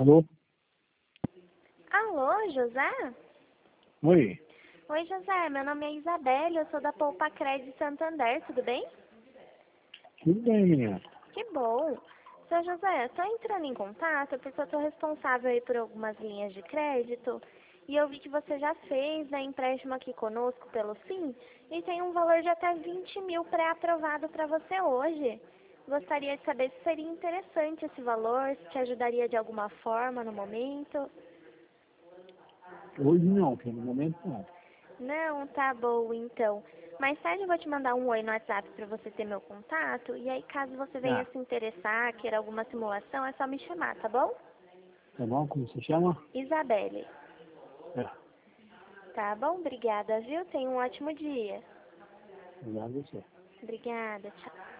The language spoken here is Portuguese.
Alô? Alô, José? Oi. Oi, José. Meu nome é Isabelle, eu sou da Poupa Crédito Santander, tudo bem? Tudo bem, menina? Que bom. Seu José, eu estou entrando em contato porque eu estou responsável aí por algumas linhas de crédito e eu vi que você já fez, né, empréstimo aqui conosco pelo Sim e tem um valor de até 20 mil pré-aprovado para você hoje. Gostaria de saber se seria interessante esse valor, se te ajudaria de alguma forma no momento. Hoje não, porque no momento não. Não, tá bom então. Mais tarde eu vou te mandar um oi no WhatsApp para você ter meu contato. E aí, caso você venha Ah, se interessar, queira alguma simulação, é só me chamar, tá bom? tá bom? Como se chama? Isabelle. É, Tá bom? Obrigada, viu? Tenha um ótimo dia. obrigado a você. Obrigada, tchau.